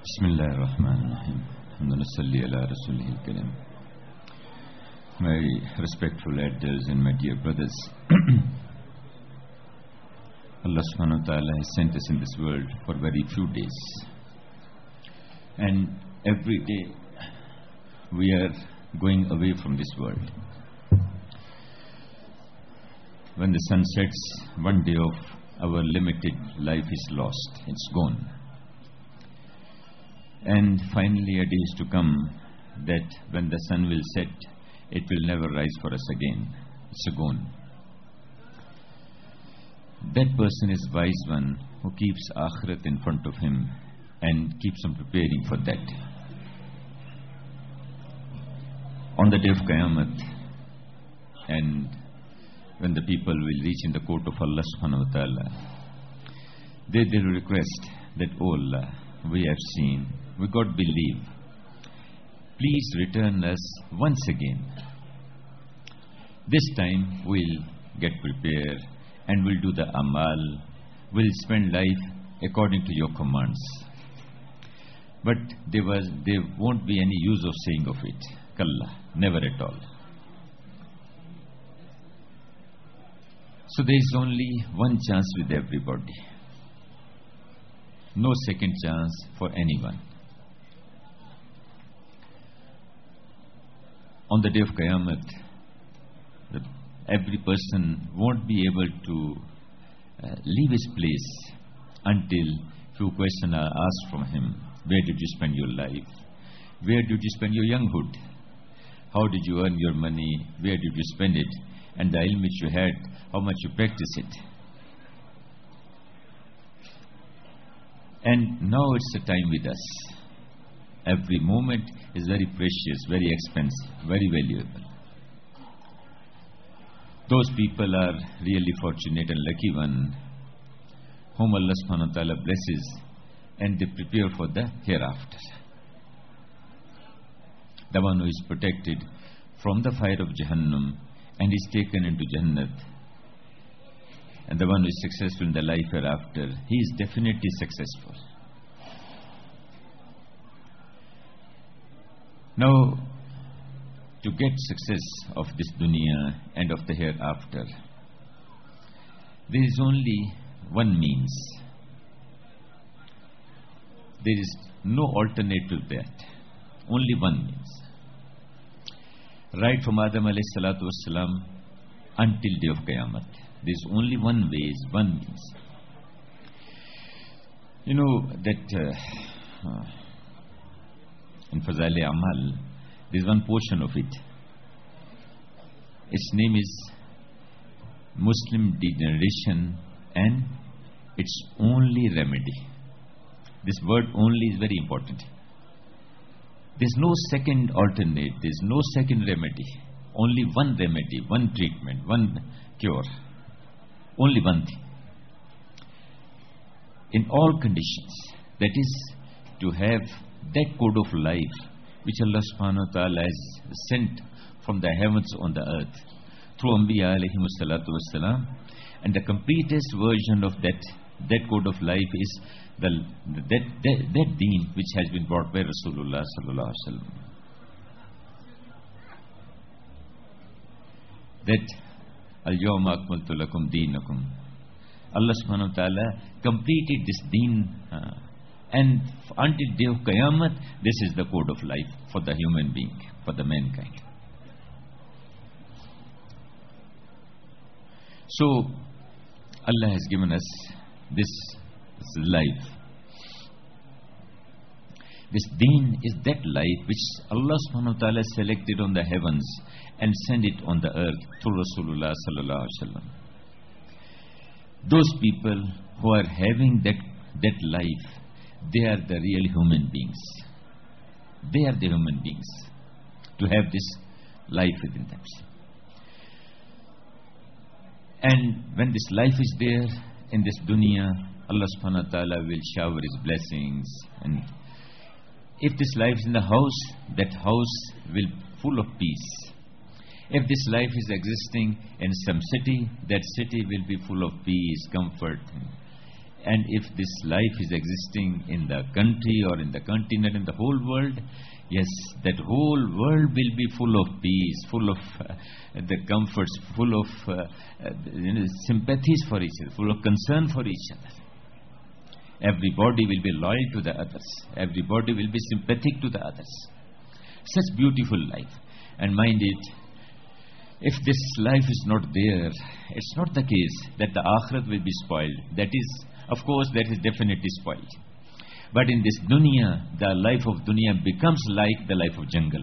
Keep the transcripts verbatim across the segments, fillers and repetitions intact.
Bismillah ar-Rahman ar-Rahim. Alhamdulillah ala Rasulihil Karim. My respectful elders and my dear brothers, Allah subhanahu wa ta'ala has sent us in this world for very few days. And every day we are going away from this world. When the sun sets, one day of our limited life is lost, it's gone. And finally a day is to come that when the sun will set, it will never rise for us again. It's a gone. That person is wise one who keeps akhirat in front of him and keeps on preparing for that. On the day of Qiyamah, and when the people will reach in the court of Allah subhanahu wa ta'ala, they will request that, "Oh Allah, we have seen, we got belief. Please return us once again. This time we'll get prepared and we'll do the amal, we'll spend life according to your commands." But there was, there won't be any use of saying of it. Kalla, never at all. So there is only one chance with everybody. No second chance for anyone. On the day of Qiyamah, the, every person won't be able to uh, leave his place until few questions are asked from him. Where did you spend your life? Where did you spend your younghood? How did you earn your money? Where did you spend it? And the ilm which you had, how much you practice it? And now it's a time with us. Every moment is very precious, very expensive, very valuable. Those people are really fortunate and lucky one, whom Allah subhanahu wa ta'ala blesses, and they prepare for the hereafter. The one who is protected from the fire of Jahannam and is taken into Jannat, and the one who is successful in the life hereafter, he is definitely successful. Now, to get success of this dunya and of the hereafter, there is only one means. There is no alternative to that. Only one means. Right from Adam alayhi salatu wassalam until day of Qiyamah, there is only one way, one means. You know that uh, uh, in Fazail-e Amal, there is one portion of it. Its name is Muslim Degeneration and its only remedy. This word only is very important. There is no second alternate, there is no second remedy. Only one remedy, one treatment, one cure. Only one thing. In all conditions, that is to have that code of life which Allah subhanahu wa ta'ala has sent from the heavens on the earth through Anbiya alayhimus salatu wassalam, and the completest version of that that code of life is the, that, that, that deen which has been brought by Rasulullah sallallahu alaihi wasallam. That al-yawma akmaltu lakum deenakum. Allah subhanahu wa ta'ala completed this deen, uh, and until day of Qiyamah, this is the code of life for the human being, for the mankind. So Allah has given us this, this life. This deen is that life which Allah subhanahu wa ta'ala selected on the heavens and sent it on the earth through Rasulullah sallallahu alaihi wasallam. Those people who are having that, that life, they are the real human beings. They are the human beings to have this life within them. And when this life is there in this dunya, Allah subhanahu wa ta'ala will shower His blessings. And if this life is in the house, that house will be full of peace. If this life is existing in some city, that city will be full of peace, comfort. And if this life is existing in the country or in the continent, in the whole world, yes, that whole world will be full of peace, full of uh, the comforts, full of uh, uh, you know, sympathies for each other, full of concern for each other. Everybody will be loyal to the others. Everybody will be sympathetic to the others. Such beautiful life. And mind it, if this life is not there, it's not the case that the akhirat will be spoiled. That is, of course, that is definitely spoiled. But in this dunya, the life of dunya becomes like the life of jungle.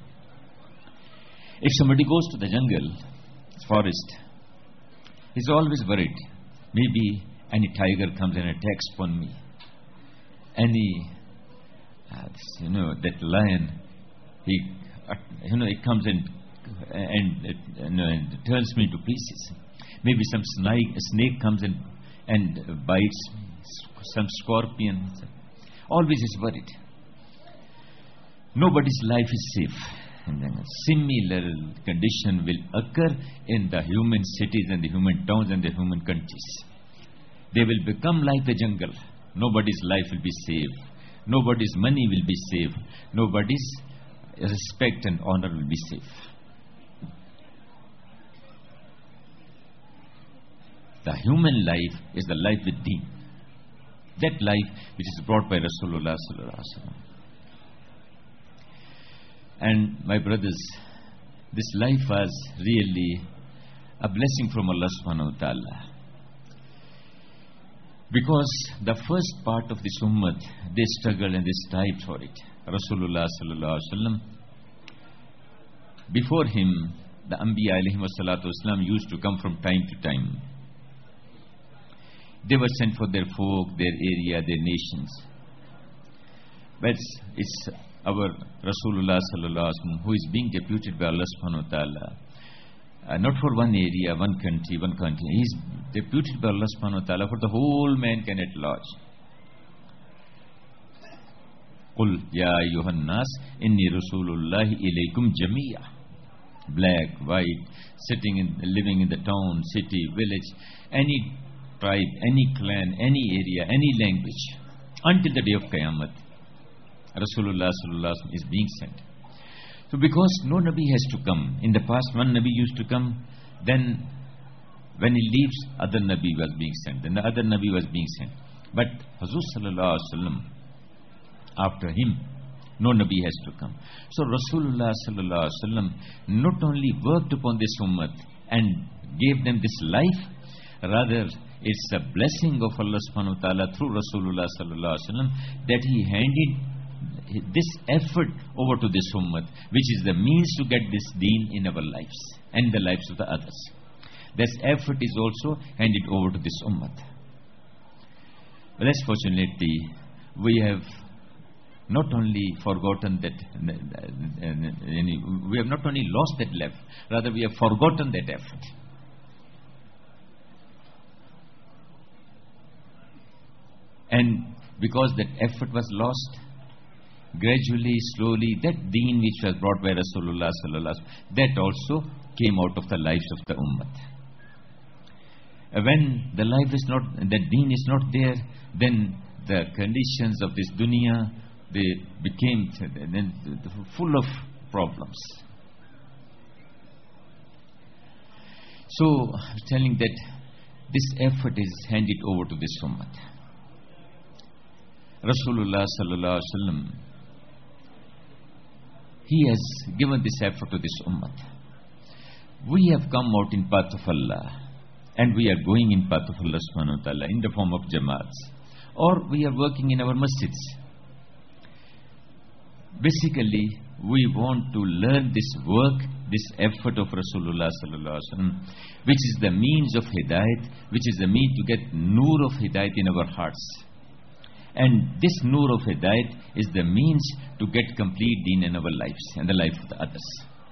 If somebody goes to the jungle, forest, he's always worried. Maybe any tiger comes and attacks upon me. Any, uh, you know, that lion, he, uh, you know, it comes and and, it, you know, and turns me to pieces. Maybe some snake, a snake comes and and bites me. Some scorpion. Always is worried. Nobody's life is safe. And then a similar condition will occur in the human cities and the human towns and the human countries. They will become like the jungle. Nobody's life will be safe. Nobody's money will be safe. Nobody's respect and honor will be safe. The human life is the life with deen. That life which is brought by Rasulullah sallallahu alaihi wasallam. And my brothers, this life was really a blessing from Allah subhanahu wa ta'ala. Because the first part of this ummah, they struggled and they strived for it. Rasulullah sallallahu alaihi wasallam, before him, the Anbiya alayhi wassalatu wasalam used to come from time to time. They were sent for their folk, their area, their nations. But it's our Rasulullah sallallahu alaihi wasallam who is being deputed by Allah subhanahu wa ta'ala. Uh, not for one area, one country, one country. He is deputed by Allah subhanahu wa ta'ala for the whole mankind at large. قُلْ يَا أَيُّهَا النَّاسِ إِنِّي رَسُولُ اللَّهِ إِلَيْكُمْ جَمِيعًا. Black, white, sitting in, living in the town, city, village, any tribe, any clan, any area, any language, until the day of Qiyamah, Rasulullah sallallahu alaihi wasallam is being sent. So because no Nabi has to come, in the past one Nabi used to come, then when he leaves, other Nabi was being sent, then the other Nabi was being sent. But Hazur sallallahu alaihi wasallam, after him, no Nabi has to come. So Rasulullah sallallahu alaihi wasallam not only worked upon this ummah and gave them this life, rather it's a blessing of Allah subhanahu wa ta'ala through Rasulullah sallallahu alaihi wasallam that he handed this effort over to this ummah, which is the means to get this deen in our lives and the lives of the others. This effort is also handed over to this ummah. But less fortunately, we have not only forgotten that, we have not only lost that life, rather we have forgotten that effort. And because that effort was lost, gradually, slowly, that deen which was brought by Rasulullah sallallahu alaihi wasallam, that also came out of the lives of the ummah. When the life is not, the deen is not there, then the conditions of this dunya, they became full of problems. So, I was telling that this effort is handed over to this ummah. Rasulullah sallallahu alaihi wasallam, he has given this effort to this ummah. We have come out in path of Allah, and we are going in path of Allah subhanahu wa ta'ala in the form of jamaats, or we are working in our masjids. Basically, we want to learn this work, this effort of Rasulullah sallallahu alaihi wasallam, which is the means of hidayat, which is the means to get nur of hidayat in our hearts. And this nur of hidayat is the means to get complete deen in our lives and the life of the others.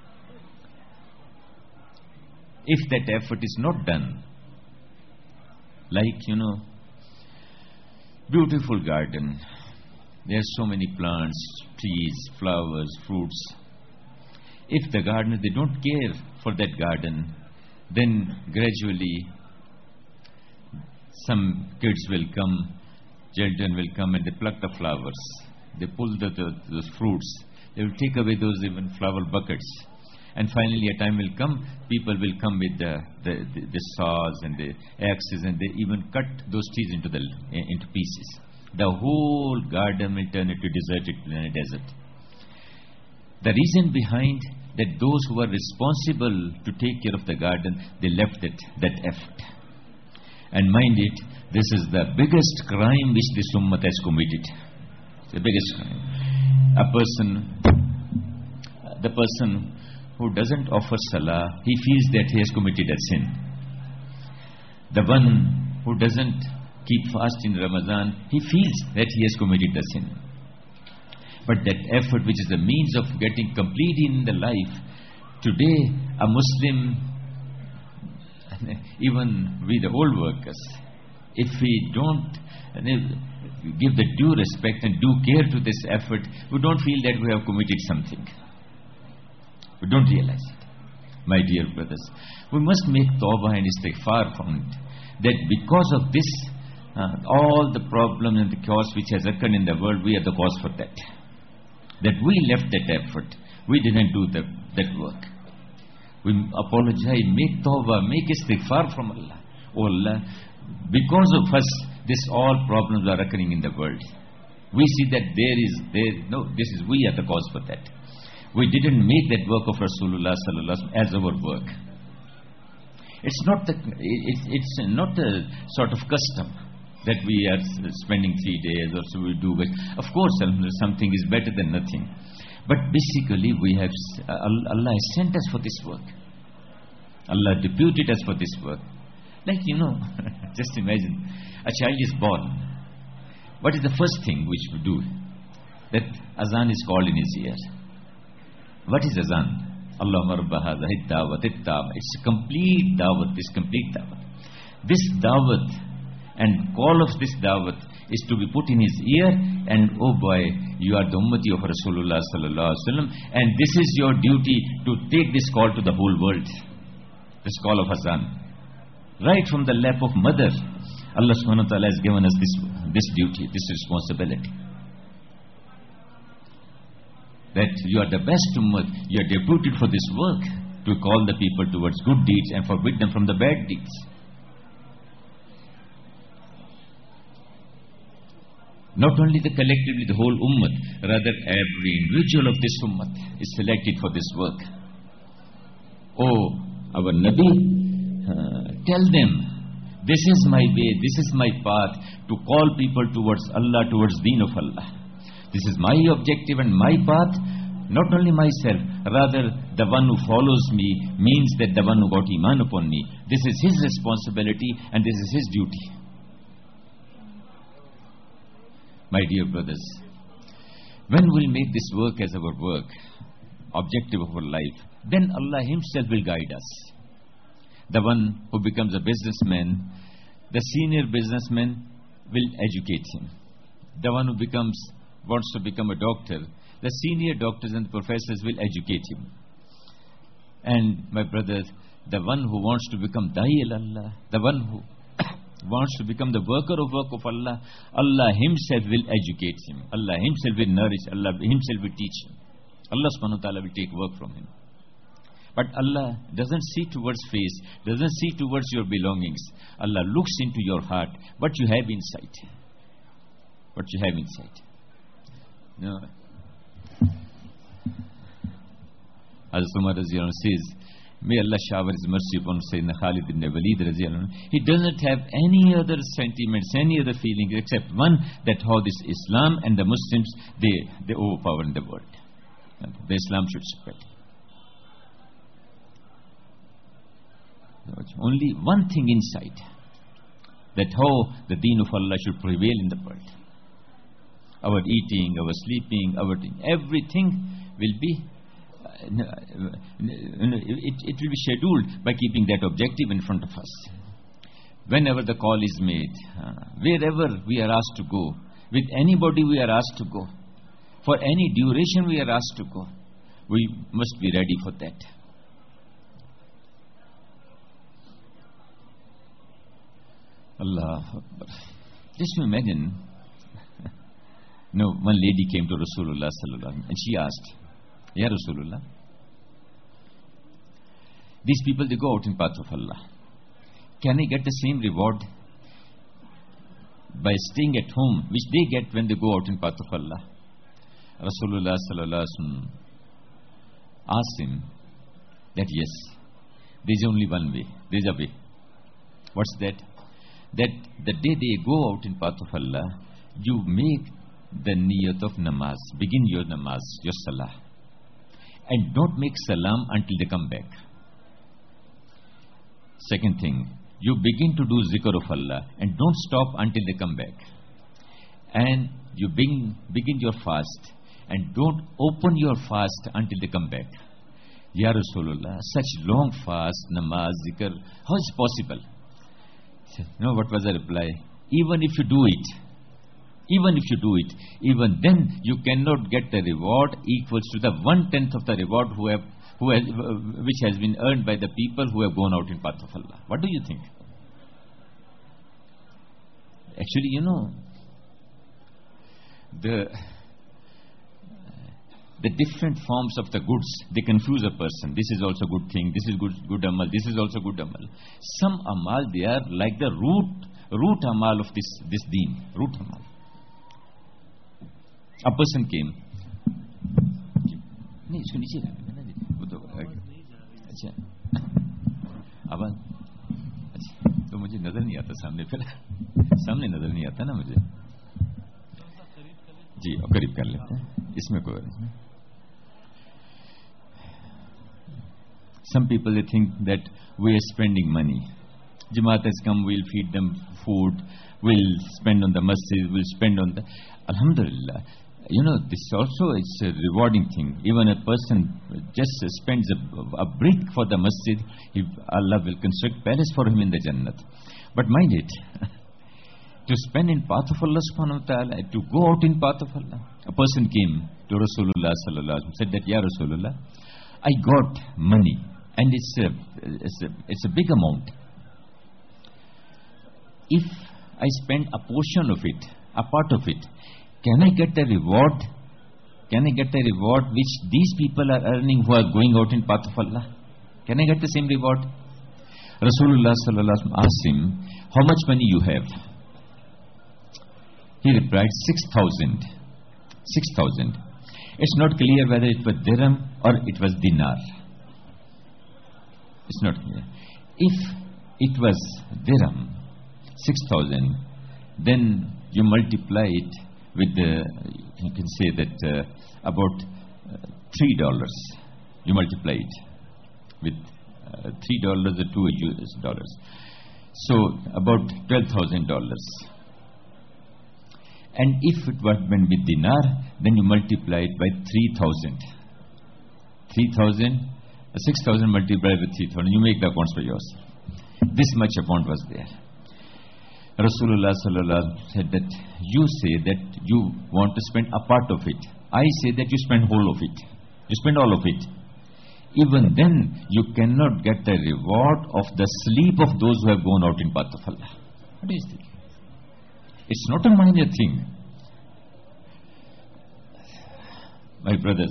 If that effort is not done, like, you know, beautiful garden, there are so many plants, trees, flowers, fruits. If the gardeners, they don't care for that garden, then gradually some kids will come, children will come and they pluck the flowers. They pull the, the, those fruits. They will take away those even flower buckets. And finally a time will come, people will come with the, the, the, the saws and the axes, and they even cut those trees into, the, into pieces. The whole garden will turn into deserted desert. The reason behind that, those who are responsible to take care of the garden, they left that, that effort. And mind it, this is the biggest crime which this ummah has committed. The biggest crime. A person, the person who doesn't offer salah, he feels that he has committed a sin. The one who doesn't keep fast in Ramadan, he feels that he has committed a sin. But that effort which is the means of getting complete in the life, today a Muslim, even we the old workers, if we don't give the due respect and due care to this effort, we don't feel that we have committed something. We don't realize it. My dear brothers, we must make tawbah and istighfar from it. That because of this, uh, all the problems and the chaos which has occurred in the world, we are the cause for that. That we left that effort. We didn't do the, that work. We apologize, make tawbah, make istighfar from Allah. Oh Allah, because of us, this all problems are occurring in the world. We see that there is, there, no, this is, we are the cause for that. We didn't make that work of Rasulullah sallallahu alaihi wasallam as our work. It's not the, it's, it's not a sort of custom that we are spending three days or so we do. But of course, something is better than nothing. But basically, we have Allah has sent us for this work. Allah deputed us for this work. Like, you know, just imagine, a child is born. What is the first thing which we do? That azan is called in his ear. What is azan? Allahumma rabba hadhihi da'wat at-tamma. It's complete da'wat, this complete da'wat. This da'wat and call of this da'wat is to be put in his ear, and oh boy, you are the ummati of Rasulullah sallallahu alaihi wasallam, and this is your duty to take this call to the whole world. This call of azan. Right from the lap of mother, Allah subhanahu wa ta'ala has given us this, this duty, this responsibility. That you are the best ummah, you are deputed for this work, to call the people towards good deeds and forbid them from the bad deeds. Not only the collectively, the whole ummah, rather every individual of this ummah is selected for this work. Oh, our Nabi, uh, tell them, this is my way, this is my path, to call people towards Allah, towards deen of Allah. This is my objective and my path, not only myself, rather the one who follows me means that the one who got iman upon me. This is his responsibility and this is his duty. My dear brothers, when we'll make this work as our work, objective of our life, then Allah himself will guide us. The one who becomes a businessman, the senior businessman will educate him. The one who becomes wants to become a doctor, the senior doctors and the professors will educate him. And my brothers, the one who wants to become Da'i Allah, the one who wants to become the worker of work of Allah, Allah himself will educate him. Allah himself will nourish, Allah himself will teach him. Allah subhanahu wa ta'ala will take work from him. But Allah doesn't see towards face, doesn't see towards your belongings. Allah looks into your heart, what you have inside. What you have inside. No. As Umar Razi Allah says, may Allah shower His mercy upon Sayyidina Khalid ibn Walid Razi Allah. He doesn't have any other sentiments, any other feelings except one, that how this Islam and the Muslims, they, they overpower in the world. The Islam should spread. Only one thing inside, that how the deen of Allah should prevail in the world. Our eating, our sleeping, our everything will be uh, it, it will be scheduled by keeping that objective in front of us. Whenever the call is made, uh, wherever we are asked to go, with anybody we are asked to go, for any duration we are asked to go, we must be ready for that. Allah Akbar. Just to imagine, no, one lady came to Rasulullah sallallahu alaihi wasallam and she asked, Ya Rasulullah, these people, they go out in path of Allah. Can I get the same reward by staying at home, which they get when they go out in path of Allah? Rasulullah sallallahu alaihi wasallam asked him that yes, there is only one way. There is a way. What's that? That the day they go out in path of Allah, you make the niyat of namaz. Begin your namaz, your salah. And don't make salam until they come back. Second thing, you begin to do zikr of Allah and don't stop until they come back. And you begin, begin your fast and don't open your fast until they come back. Ya Rasulullah, such long fast, namaz, zikr, how is possible? You know what was the reply? Even if you do it, even if you do it, even then you cannot get the reward equals to the one-tenth of the reward who have, who has, which has been earned by the people who have gone out in path of Allah. What do you think? Actually, you know, the the different forms of the goods, they confuse a person. This is also good thing, this is good good amal, this is also good amal. Some amal, they are like the root root amal of this this deen, root amal. A person came. नहीं इसको नीचे रखना ना वो तो अच्छा आवाज अच्छा तो मुझे नजर नहीं आता सामने फिर सामने नजर नहीं आता ना मुझे जी करीब कर लेते हैं इसमें कोई नहीं. Some people, they think that we are spending money. Jamaat has come, we'll feed them food, we'll spend on the masjid, we'll spend on the... Alhamdulillah. You know, this also is a rewarding thing. Even a person just spends a, a brick for the masjid, he, Allah will construct palace for him in the Jannat. But mind it, to spend in path of Allah subhanahu wa ta'ala, to go out in path of Allah. A person came to Rasulullah sallallahu alaihi wasallam, said that, Ya Rasulullah, I got money. And it's a, it's, a, it's a big amount. If I spend a portion of it, a part of it, can I get a reward? Can I get a reward which these people are earning who are going out in path of Allah? Can I get the same reward? Rasulullah sallallahu alaihi wasallam asked him, how much money you have? He replied, six thousand. Six thousand. It's not clear whether it was dirham or it was dinar. It's not clear. If it was dirham, six thousand, then you multiply it with the, you can say that uh, about uh, three dollars. You multiply it with uh, three dollars or two U S dollars. So about twelve thousand dollars. And if it was meant with dinar, then you multiply it by three thousand. three thousand. six thousand multiplied with three thousand, you make the accounts for yours. This much amount was there. Rasulullah sallallahu alaihi wasallam said that you say that you want to spend a part of it. I say that you spend whole of it. You spend all of it. Even then, you cannot get the reward of the sleep of those who have gone out in path of Allah. What is this? It's not a minor thing. My brothers,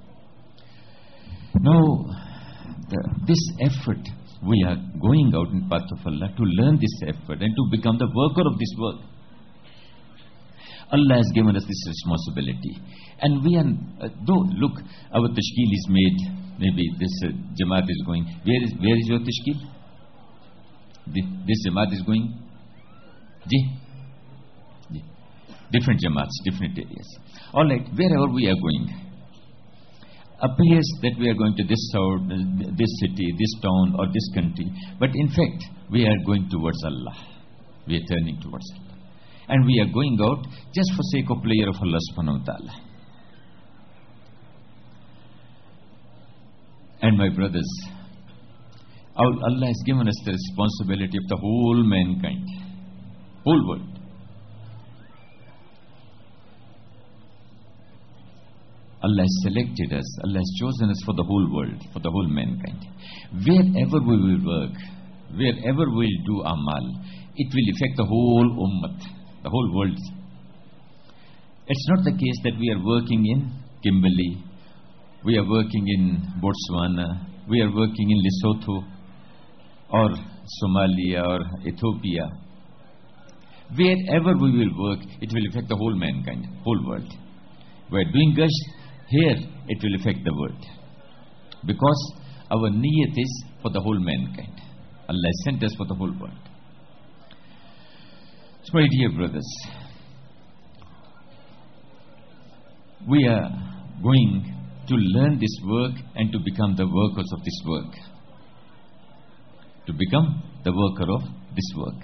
no, the, this effort, we are going out in path of Allah to learn this effort and to become the worker of this work. Allah has given us this responsibility. And we are, uh, though, look, our tashkil is made, maybe this uh, Jamaat is going. Where is where is your tashkil? This, this Jamaat is going? Ji? Ji. Different Jamaats, different areas. All right, wherever we are going, appears that we are going to this town, this city, this town or this country. But in fact, we are going towards Allah. We are turning towards Allah. And we are going out just for sake of pleasure of Allah subhanahu wa ta'ala. And my brothers, Allah has given us the responsibility of the whole mankind, whole world. Allah has selected us, Allah has chosen us for the whole world, for the whole mankind. Wherever we will work, wherever we'll do amal, it will affect the whole ummat, the whole world. It's not the case that we are working in Kimberley, we are working in Botswana, we are working in Lesotho, or Somalia, or Ethiopia. Wherever we will work, it will affect the whole mankind, whole world. We are doing good here, it will affect the world. Because our niyat is for the whole mankind. Allah sent us for the whole world. So my dear brothers, we are going to learn this work and to become the workers of this work. To become the worker of this work.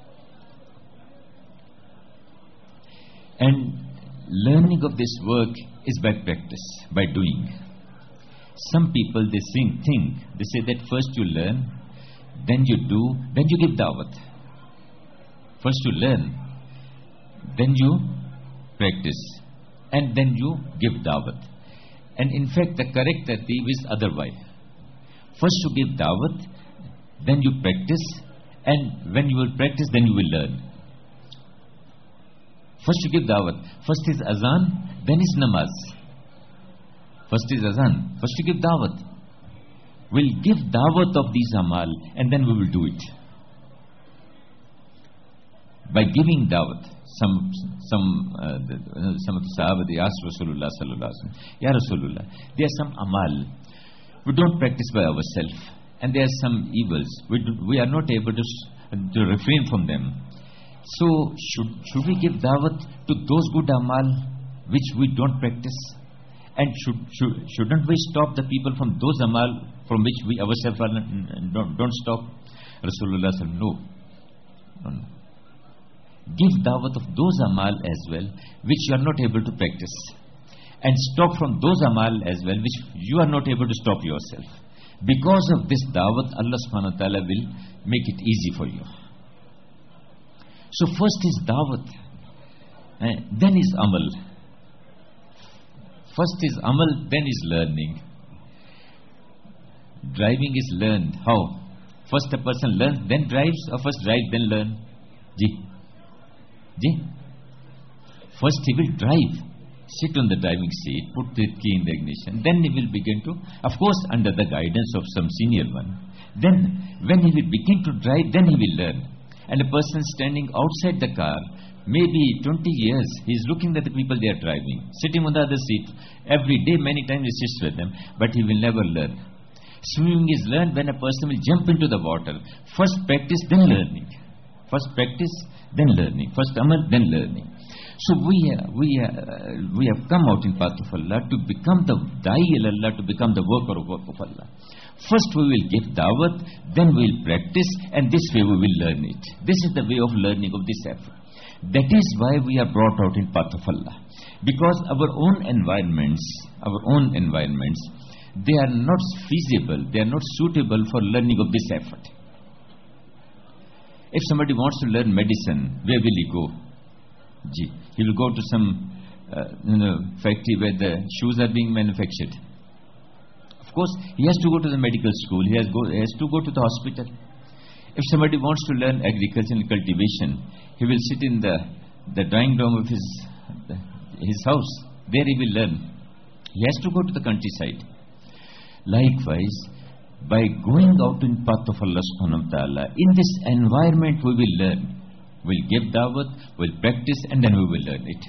And learning of this work is by practice, by doing. Some people, they think, think, they say that first you learn, then you do, then you give dawat. First you learn, then you practice, and then you give dawat. And in fact, the correct tartib is otherwise. First you give dawat, then you practice, and when you will practice, then you will learn. First you give dawat. First is azan, then is namaz. First is azan, first you give dawat. We'll give dawat of these amal, and then we will do it. By giving dawat, some some uh, the, uh, some of the Sahaba, they asked Rasulullah sallallahu alaihi wasallam, Ya Rasulullah, there are some amal we don't practice by ourselves, and there are some evils we do, we are not able to to refrain from them. So should should we give dawat to those good amal which we don't practice? And should, should, shouldn't we stop the people from those amal from which we ourselves are, don't, don't stop? Rasulullah said, no. no, no. Give dawat of those amal as well, which you are not able to practice. And stop from those amal as well, which you are not able to stop yourself. Because of this dawat, Allah subhanahu wa ta'ala will make it easy for you. So first is dawat, eh, then is amal. First is amal, then is learning. Driving is learned. How? First a person learns, then drives, or first drive, then learn? Ji. Ji. First he will drive. Sit on the driving seat, put the key in the ignition. Then he will begin to, of course under the guidance of some senior one. Then when he will begin to drive, then he will learn. And a person standing outside the car, maybe twenty years, he is looking at the people they are driving, sitting on the other seat. Every day, many times he sits with them, but he will never learn. Swimming is learned when a person will jump into the water. First practice, then learning. First practice, then learning. First amal, then learning. So we uh, we uh, we have come out in path of Allah to become the da'i Allah, to become the worker of work of Allah. First we will give dawat, then we will practice, and this way we will learn it. This is the way of learning of this effort. That is why we are brought out in path of Allah. Because our own environments, our own environments, they are not feasible, they are not suitable for learning of this effort. If somebody wants to learn medicine, where will he go? Gee, he will go to some uh, you know, factory where the shoes are being manufactured. Of course, he has to go to the medical school, he has, go, he has to go to the hospital. If somebody wants to learn agriculture and cultivation, he will sit in the, the drawing room of his, the, his house. There he will learn. He has to go to the countryside. Likewise, by going out in path of Allah subhanahu wa ta'ala, in this environment we will learn. We'll give dawat, we'll practice, and then we will learn it.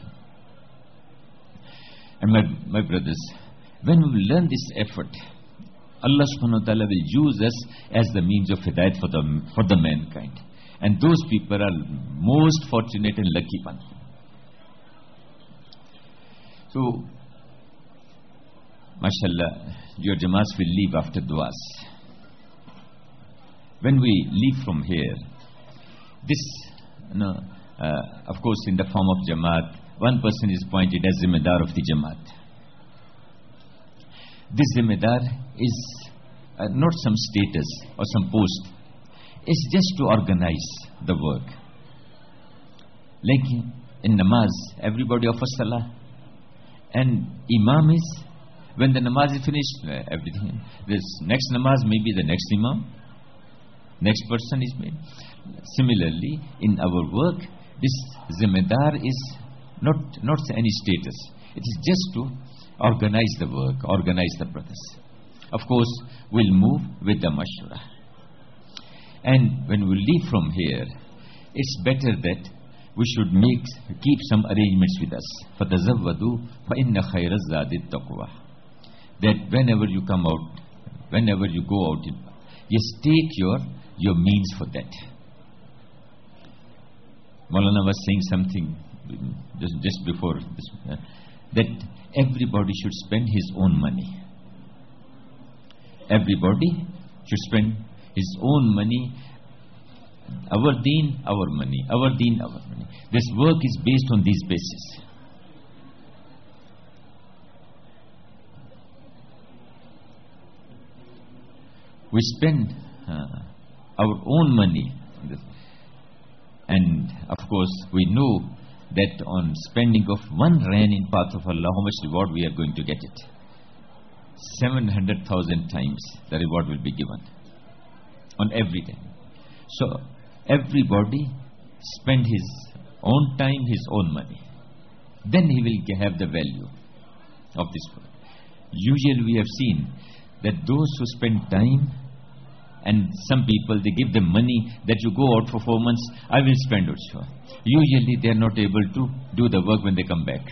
And my, my brothers, when we will learn this effort, Allah subhanahu wa ta'ala will use us as the means of hidayat for the, for the mankind. And those people are most fortunate and lucky ones. So, mashallah, your Jamaats will leave after du'as. When we leave from here, this, you know, uh, of course in the form of Jamaat, one person is appointed as Zimmedar of the Jamaat. This Zimmedar is uh, not some status or some post. It's just to organize the work. Like in namaz, everybody offers salah. And imam is, when the namaz is finished, everything. This next namaz may be the next imam. next person is made. Similarly, in our work, this zimmedar is not, not any status. It is just to organize the work, organize the process. Of course, we'll move with the mashwara. And when we leave from here, it's better that we should make, keep some arrangements with us. فَتَزَوَّدُوا فَإِنَّ خَيْرَ الزَّادِ التَّقْوَى. That whenever you come out, whenever you go out, yes, take your, your means for that. Maulana was saying something just, just before this, uh, that everybody should spend his own money. Everybody should spend his own money. Our deen, our money. Our deen, our money. This work is based on these bases. We spend uh, our own money on this. And of course, we know that on spending of one rand in path of Allah, how much reward we are going to get it. seven hundred thousand times the reward will be given on every time. So, everybody spend his own time, his own money. Then he will have the value of this work. Usually we have seen that those who spend time, and some people, they give them money that you go out for four months, I will spend also. Usually they are not able to do the work when they come back.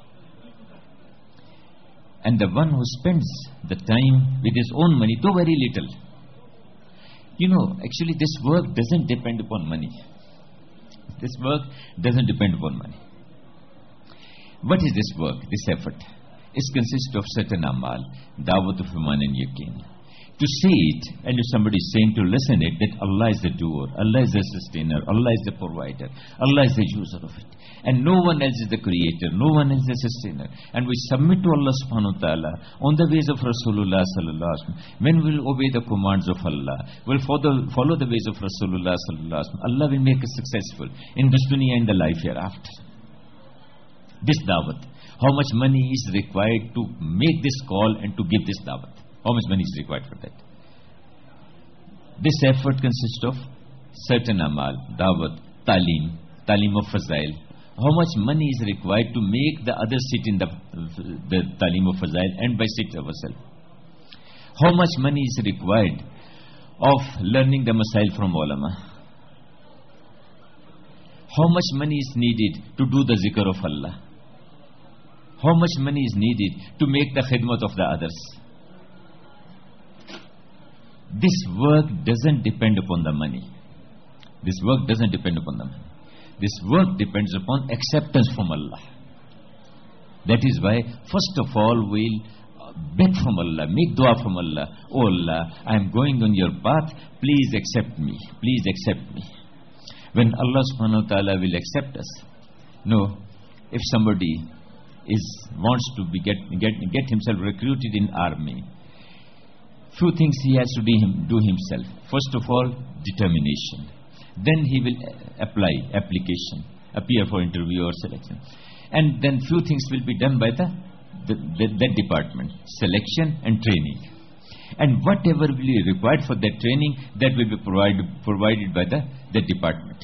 And the one who spends the time with his own money, though very little. You know, actually this work doesn't depend upon money. This work doesn't depend upon money. What is this work, this effort? It consists of certain amal, dawat of iman and yaqeen. To say it, and if somebody is saying to listen it, that Allah is the doer, Allah is the sustainer, Allah is the provider, Allah is the user of it. And no one else is the creator, no one else is the sustainer. And we submit to Allah subhanahu wa ta'ala on the ways of Rasulullah sallallahu alaihi wasallam. When we will obey the commands of Allah, we'll follow, follow the ways of Rasulullah sallallahu alaihi wasallam, Allah will make us successful in this dunya and the life hereafter. This dawat, how much money is required to make this call and to give this dawat? How much money is required for that? This effort consists of certain amal, dawat, talim, talim of fazail. How much money is required to make the others sit in the, the talim of fazail and by sit ourselves? How much money is required of learning the masail from ulama? How much money is needed to do the zikr of Allah? How much money is needed to make the khidmat of the others? This work doesn't depend upon the money. This work doesn't depend upon the money. This work depends upon acceptance from Allah. That is why, first of all, we'll beg from Allah, make dua from Allah. Oh Allah, I am going on your path, please accept me. Please accept me. When Allah subhanahu wa ta'ala will accept us, no, if somebody is wants to be get, get, get himself recruited in army, few things he has to do, him, do himself. First of all, determination. Then he will apply, application, appear for interview or selection. And then few things will be done by the, the, the that department, selection and training. And whatever will be required for that training, that will be provided, provided by the, the department.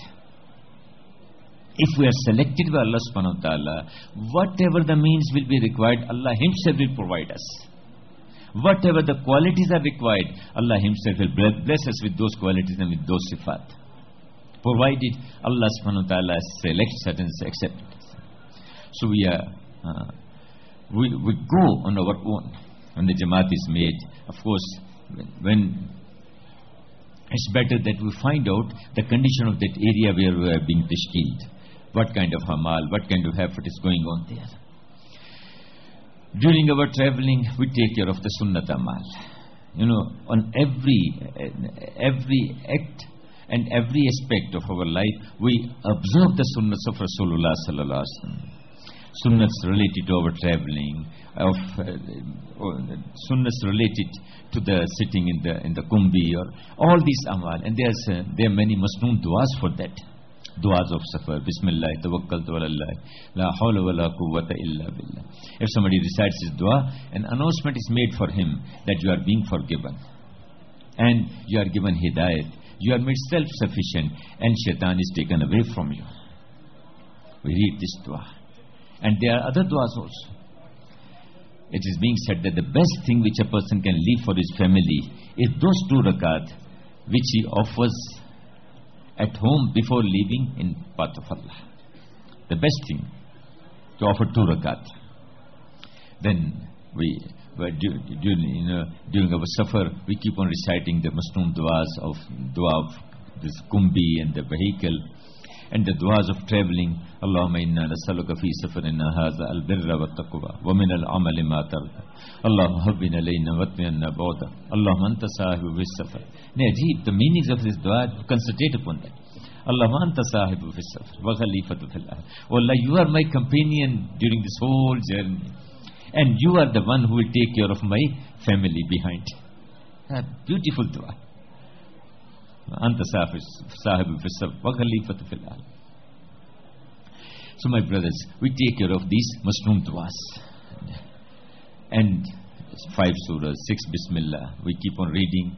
If we are selected by Allah subhanahu wa ta'ala, whatever the means will be required, Allah himself will provide us. Whatever the qualities are required, Allah himself will bless us with those qualities and with those sifat. Provided Allah subhanahu wa ta'ala selects certain acceptance. So we are, uh, we, we go on our own. When the Jamaat is made, of course, when it's better that we find out the condition of that area where we are being tashkiled. What kind of amal, what kind of effort is going on there. During our traveling, we take care of the sunnat amal. You know, on every every act and every aspect of our life, we observe the sunnats of Rasulullah sallallahu alaihi wasallam. Sunnats related to our traveling, of uh, sunnats related to the sitting in the in the kumbi, or all these amal. And there's uh, there are many masnoon duas for that. Duas of safar, Bismillah, tawakkaltu ala Allah, la hawla wa la quwwata illa billah. If somebody recites his dua, an announcement is made for him that you are being forgiven. And you are given hidayat, You are made self-sufficient and shaitan is taken away from you. We read this dua. And there are other duas also. It is being said that the best thing which a person can leave for his family is those two rakat which he offers at home before leaving in path of Allah. The best thing to offer two rakat. Then we, during, you know, during our safar, we keep on reciting the Masnoon duas of dua of this kumbi and the vehicle, and the duas of traveling. Allahumma inna nasaluka fi safarina hadha al-birra wa taqwa wa min al-amali ma tarda. Allahumma habbin alayna watmi'anna bawda. Allahumma anta sahibu bis safar. Najib, the meanings of this dua, concentrate upon that. Allahumma anta sahibu bis safar wa khalifatu fil ard. Oh Allah, you are my companion during this whole journey, and you are the one who will take care of my family behind. A beautiful dua. Anta sahibu fis safar wa khalifatu fil ard. So my brothers, we take care of these Masnoon duas. And five surahs, six bismillah, we keep on reading.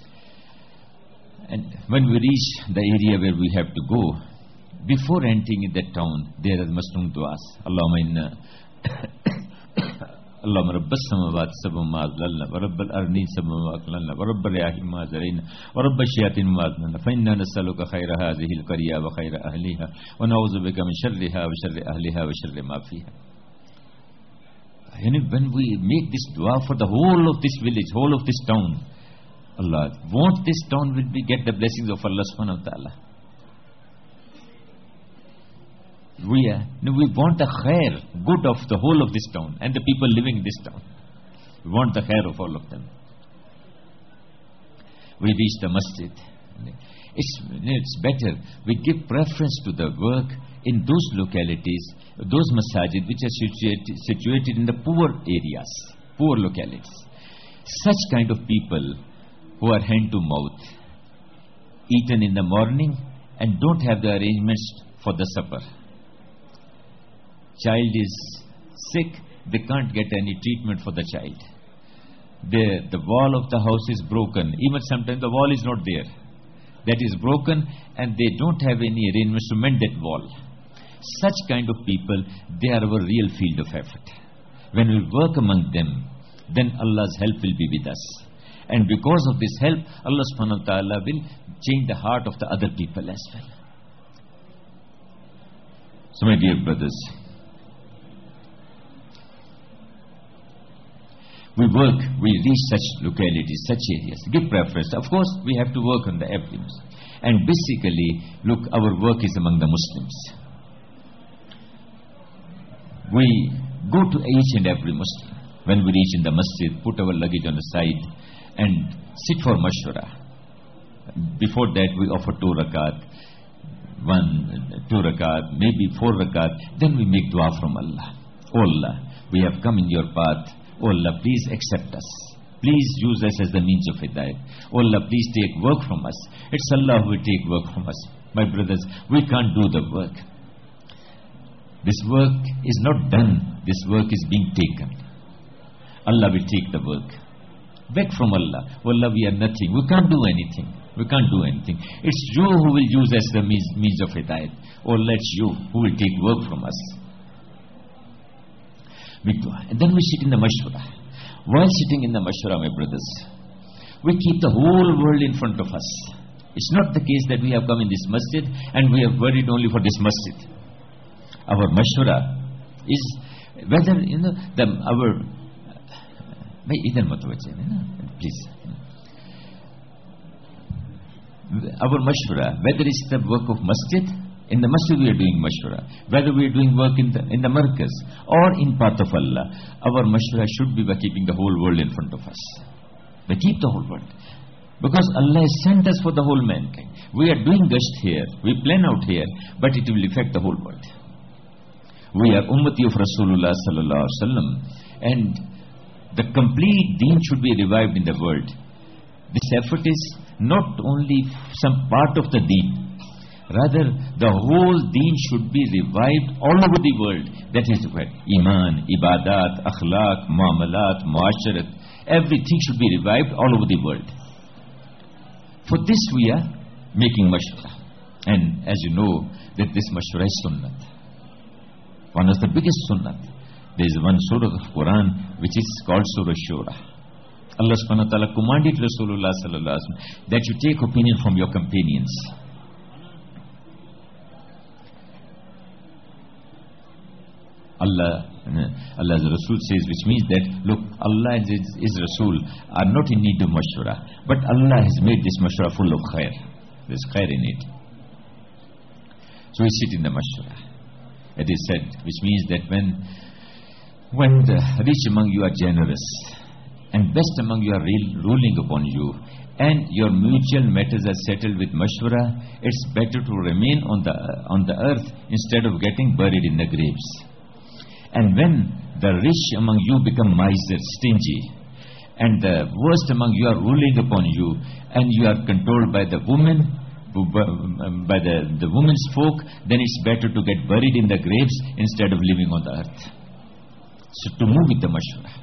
And when we reach the area where we have to go, before entering in that town, there are Masnoon duas. Allahumma inna Allahumma rabbas samawat sab'a ma azlalna wa rabbal arnin sab'a ma aqlalna wa rabbal riyahi ma zarayna wa rabbal shayatin ma adnana fa inna nas'aluka khayra hadhihi al-qarya wa khayra ahliha wa na'udhu bika min sharriha wa sharri ahliha wa sharri ma fiha. And when we make this dua for the whole of this village, whole of this town, Allah, won't this town will be get the blessings of Allah subhanahu wa ta'ala? We, uh, no, we want the khair, good of the whole of this town and the people living in this town. We want the khair of all of them. We reach the masjid. It's, it's better. We give preference to the work in those localities, those masajid which are situated, situated in the poor areas, poor localities. Such kind of people who are hand to mouth, eaten in the morning and don't have the arrangements for the supper. Child is sick, they can't get any treatment for the child. The, the wall of the house is broken. Even sometimes the wall is not there. That is broken and they don't have any arrangements to mend that wall. Such kind of people, they are our real field of effort. When we work among them, then Allah's help will be with us. And because of this help, Allah subhanahu wa ta'ala will change the heart of the other people as well. So my dear brothers, we work, we reach such localities, such areas, give preference. Of course, we have to work on the everything. And basically, look, our work is among the Muslims. We go to each and every Muslim. When we reach in the masjid, put our luggage on the side and sit for mashwara. Before that, we offer two rakat, one, two rakat, maybe four rakat. Then we make dua from Allah. Oh Allah, we have come in your path. Oh Allah, please accept us. Please use us as the means of hidayat. Oh Allah, please take work from us. It's Allah who will take work from us. My brothers, we can't do the work. This work is not done. This work is being taken. Allah will take the work. Beg from Allah. Oh Allah, we are nothing. We can't do anything. We can't do anything. It's you who will use as the means, means of hidayat. Oh Allah, it's you who will take work from us. And then we sit in the mashwara. While sitting in the mashwara, my brothers, we keep the whole world in front of us. It's not the case that we have come in this masjid and we are worried only for this masjid. Our mashwara is whether, you know, the, our... Please. Our mashwara, whether it's the work of masjid, in the masjid we are doing mashwara, whether we are doing work in the, in the markaz or in path of Allah, our mashwara should be by keeping the whole world in front of us. We keep the whole world. Because Allah has sent us for the whole mankind. We are doing gasht here, we plan out here, but it will affect the whole world. We are ummati of Rasulullah sallallahu alaihi wasallam, and the complete deen should be revived in the world. This effort is not only some part of the deen, rather the whole deen should be revived all over the world. That is what iman, ibadat, akhlaq, muamalat, muasharat, everything should be revived all over the world. For this we are making mashwara. And as you know, that this mashwara is sunnat. One of the biggest sunnat. There is one surah of Quran which is called Surah Shura. Allah subhanahu wa ta'ala commanded Rasulullah sallallahu alaihi wasallam that you take opinion from your companions. Allah, Allah's Rasul says, which means that, look, Allah and His, His Rasul are not in need of mashwara, but Allah has made this mashwara full of khair. There's khair in it. So we sit in the mashwara. It is said, which means that when, when the rich among you are generous, and best among you are ruling upon you, and your mutual matters are settled with mashwara, it's better to remain on the, on the earth instead of getting buried in the graves. And when the rich among you become misers, stingy, and the worst among you are ruling upon you, and you are controlled by the women, by the, the women's folk, then it's better to get buried in the graves instead of living on the earth. So to move with the mashwara.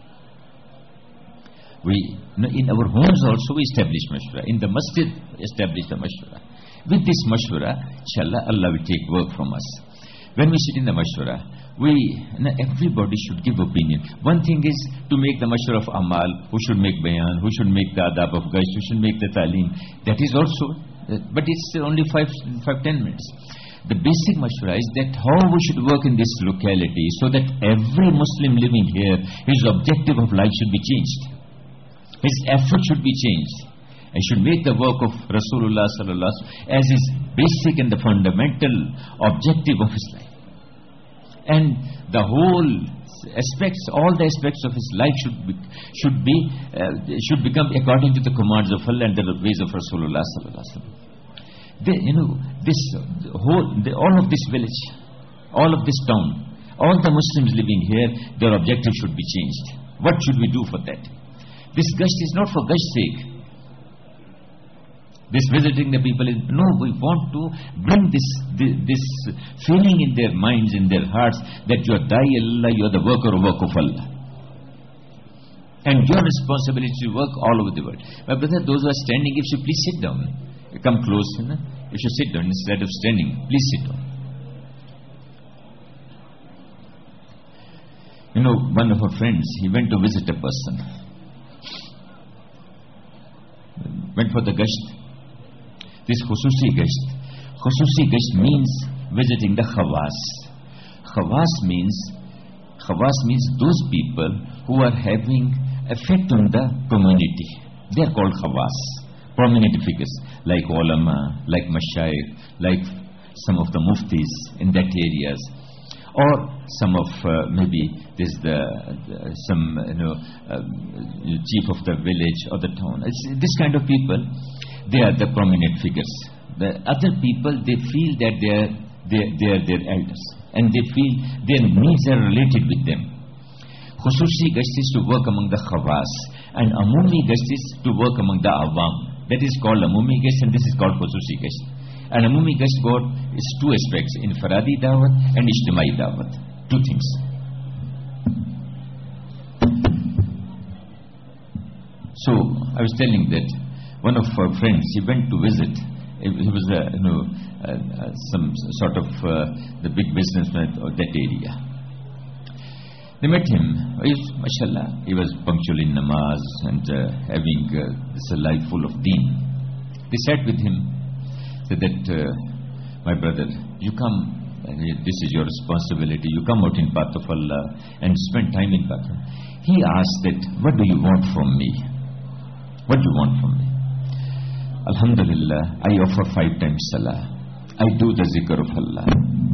We, in our homes also we establish mashwara. In the masjid, establish the mashwara. With this mashwara, inshallah, Allah will take work from us. When we sit in the mashwara, we, everybody should give opinion. One thing is to make the mashwara of amal, who should make bayan, who should make the adab of gasht, who should make the talim. That is also, but it's only five, five, ten minutes. The basic mashwara is that how we should work in this locality so that every Muslim living here, his objective of life should be changed. His effort should be changed. And should make the work of Rasulullah sallallahu alaihi wasallam as his basic and the fundamental objective of his life. And the whole aspects, all the aspects of his life should be, should be, uh, should become according to the commands of Allah and the ways of Rasulullah sallallahu alaihi wasallam. They, you know, this whole, the, all of this village, all of this town, all the Muslims living here, their objective should be changed. What should we do for that? This gasht is not for gasht's sake. This visiting the people is, no, we want to bring this, this, this feeling in their minds, in their hearts, that you are da'i Allah, you are the worker of work of Allah. And your responsibility to work all over the world. My brother, those who are standing, if you please sit down. You come close, you know? If you sit down instead of standing, please sit down. You know, one of our friends, he went to visit a person. Went for the gasht. This khususi gasht. Khususi gasht means visiting the khawas. Khawas means, khawas means those people who are having effect on the community. They are called khawas. Prominent figures like ulama, like mashayikh, like some of the muftis in that areas. Or some of, uh, maybe there's the, the some, you know, uh, chief of the village or the town. It's this kind of people, they are the prominent figures. The other people, they feel that they are, they, they are their elders. And they feel their needs are related with them. Khususi gasht is to work among the khawas. And amumi gasht is to work among the awam. That is called amumi gasht and this is called khususi gasht. And amumi gasht got is two aspects, infiradi dawat and ijtimai dawat. Two things. So I was telling that one of our friends, he went to visit. He was, uh, you know, uh, uh, some sort of uh, the big businessman of that area. They met him. He was, mashallah, he was punctual in namaz and uh, having uh, this a life full of deen. They sat with him. Said that, uh, my brother, you come, uh, this is your responsibility. You come out in path of Allah and spend time in path. He asked that, what do you want from me? What do you want from me? Alhamdulillah, I offer five times salah. I do the zikr of Allah.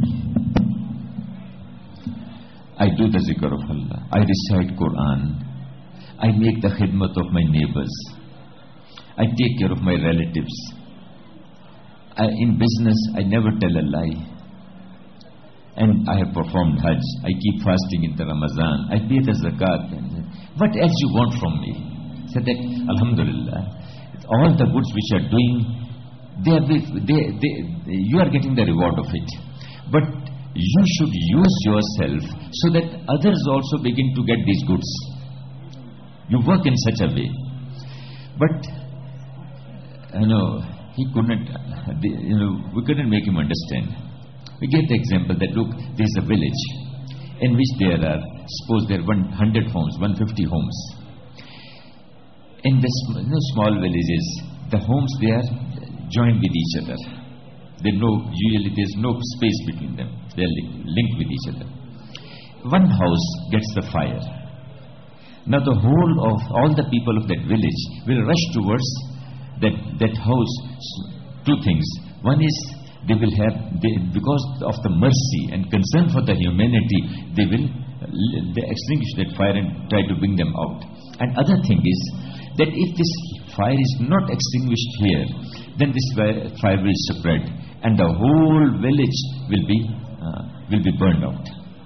I do the zikr of Allah. I recite Quran. I make the khidmat of my neighbors. I take care of my relatives. I, in business, I never tell a lie. And I have performed Hajj. I keep fasting in the Ramadan. I pay the zakat. What else you want from me? Said that, Alhamdulillah, all the goods which you are doing, they are, they, they, you are getting the reward of it. But you should use yourself so that others also begin to get these goods. You work in such a way. But, you know, he couldn't, uh, the, you know, we couldn't make him understand. We gave the example that, look, there is a village in which there are, suppose there are one hundred homes, one hundred fifty homes. In the sm- you know, small villages, the homes, they are joined with each other. They know, usually there is no space between them. They are li- linked with each other. One house gets the fire. Now the whole of, all the people of that village will rush towards that, that house. Two things. One is, they will have, they, because of the mercy and concern for the humanity, they will they extinguish that fire and try to bring them out. And other thing is, that if this fire is not extinguished here, then this fire will spread, and the whole village will be uh, will be burned out.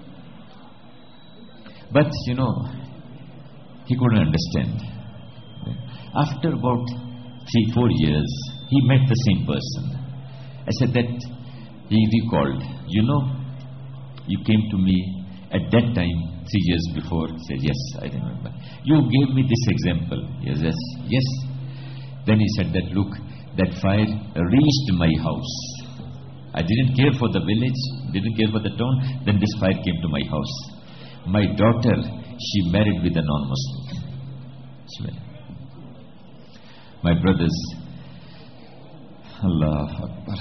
But you know, he couldn't understand. After about three, four years, he met the same person. I said that he recalled, you know, you came to me at that time, three years before. He said, yes, I remember. You gave me this example. Yes, yes, yes. Then he said that, look, that fire reached my house. I didn't care for the village, didn't care for the town. Then this fire came to my house. My daughter, she married with a non-Muslim. My brothers, Allah Akbar.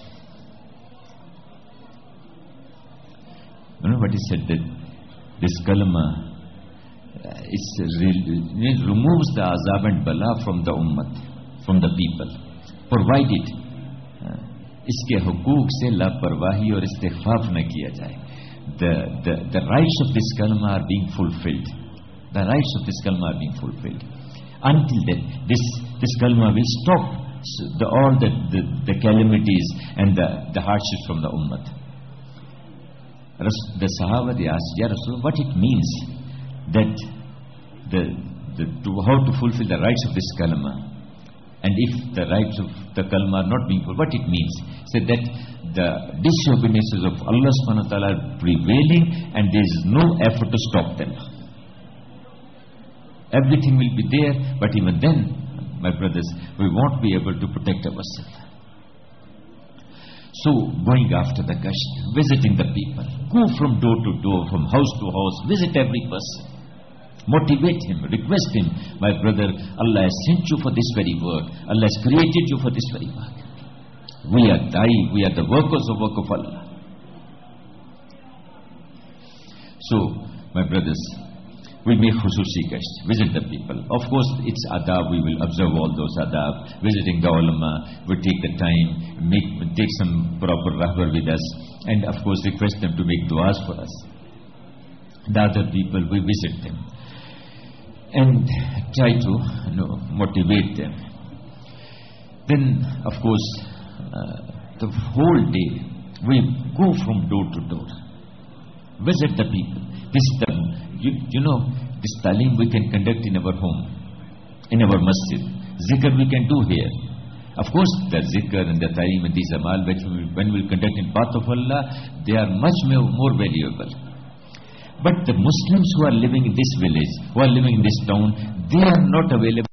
You know what he said, that this kalma, uh, it's re- it removes the azab and bala from the ummah, from the people, provided uh, iske hukuk se laparwahi aur istighfaf na kiya jaye. The, the, the rights of this kalma are being fulfilled. The rights of this kalma are being fulfilled. Until then, this, this kalma will stop the, all the, the, the calamities and the, the hardships from the ummah. The Sahaba, they asked, Ya Rasul, what it means that the, the, to, how to fulfill the rights of this kalma, and if the rights of the kalma are not being fulfilled, what it means? Said that the disobediences of Allah subhanahu wa ta'ala are prevailing, and there is no effort to stop them. Everything will be there, but even then, my brothers, we won't be able to protect ourselves. So, going after the gasht, visiting the people, go from door to door, from house to house, visit every person, motivate him, request him, my brother, Allah has sent you for this very work, Allah has created you for this very work. We are da'i, we are the workers of work of Allah. So, my brothers, we make khususi gasht, visit the people. Of course, it's adab, we will observe all those adab. Visiting the ulama, we take the time, make, take some proper rahbar with us, and of course request them to make du'as for us. The other people, we visit them and try to, you know, motivate them. Then, of course, uh, the whole day, we go from door to door, visit the people. This is the, you, you know, this talim we can conduct in our home, in our masjid. Zikr we can do here. Of course, the zikr and the talim and these amal, which we, when we conduct in path of Allah, they are much more, more valuable. But the Muslims who are living in this village, who are living in this town, they are not available.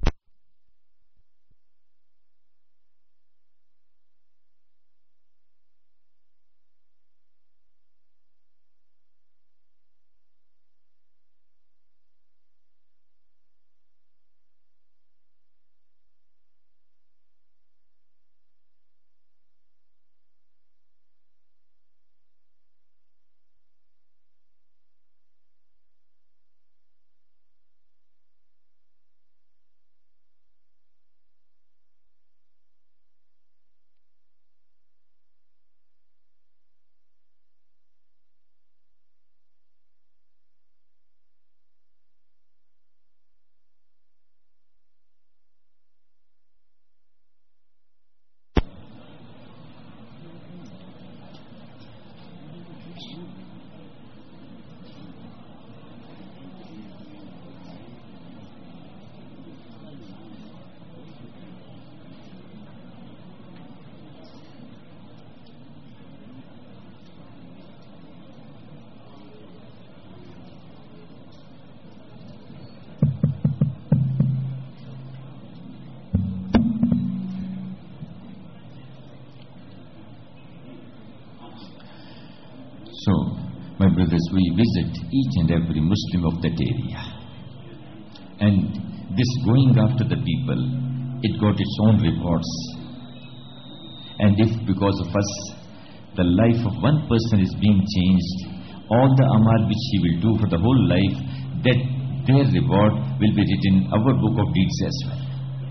My brothers, we visit each and every Muslim of that area. And this going after the people, it got its own rewards. And if because of us, the life of one person is being changed, all the amal which he will do for the whole life, that their reward will be written in our book of deeds as well.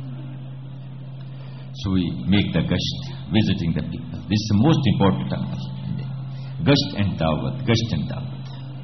So we make the gasht, visiting the people. This is the most important amal. Gasht and dawat, gasht and dawat.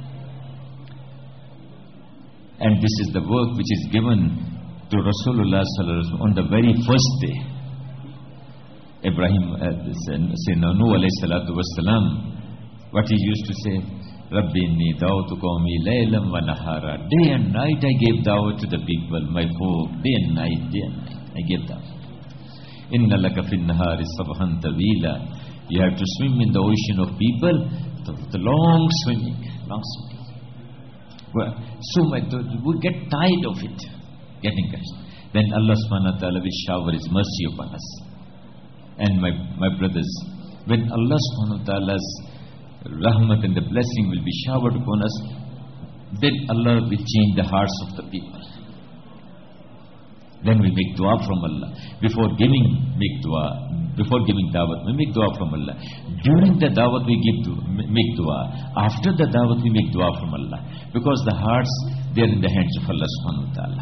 And this is the work which is given to Rasulullah sallallahu alaihi wasallam on the very first day. Ibrahim, uh, Sayyidina Nuh alayhi salatu wassalam, what he used to say, Rabbi inni da'watu qawmi laylan wa nahara. Day and night I gave da'wah to the people, my folk. Day and night, day and night I gave da'wah. Inna laka fin nahari sabhan tawila. You have to swim in the ocean of people, the, the long swimming, long swimming. Well, so much, we get tired of it, getting gasht. Then Allah subhanahu wa ta'ala will shower His mercy upon us. And my, my brothers, when Allah subhanahu wa ta'ala's rahmat and the blessing will be showered upon us, then Allah will change the hearts of the people. Then we make dua from Allah. Before giving, make dua. Before giving dawat, we make dua from Allah. During the dawat, we give dua, make dua. After the dawat, we make dua from Allah. Because the hearts, they are in the hands of Allah subhanahu wa ta'ala.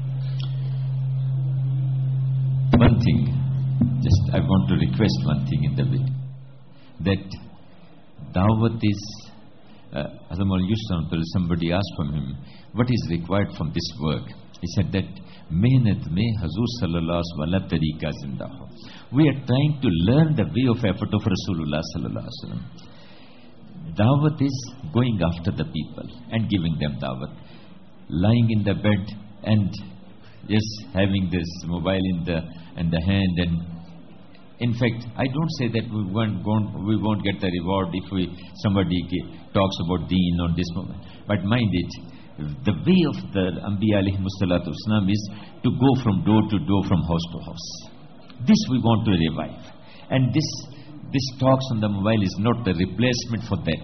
One thing, just I want to request one thing in the video. That dawat is, uh, somebody asked from him, what is required from this work? He said that, mehnat mein Hazur sallallahu alaihi wasallam tariqa zinda ho. We are trying to learn the way of effort of Rasulullah sallallahu alaihi wasallam. Dawat is going after the people and giving them dawat. Lying in the bed and yes, having this mobile in the in the hand, and in fact, I don't say that we won't, won't we won't get the reward if we somebody talks about deen on this moment. But mind it, the way of the Anbiya alayhi salatu wasalam is to go from door to door, from house to house. This we want to revive. And this this talks on the mobile is not the replacement for that.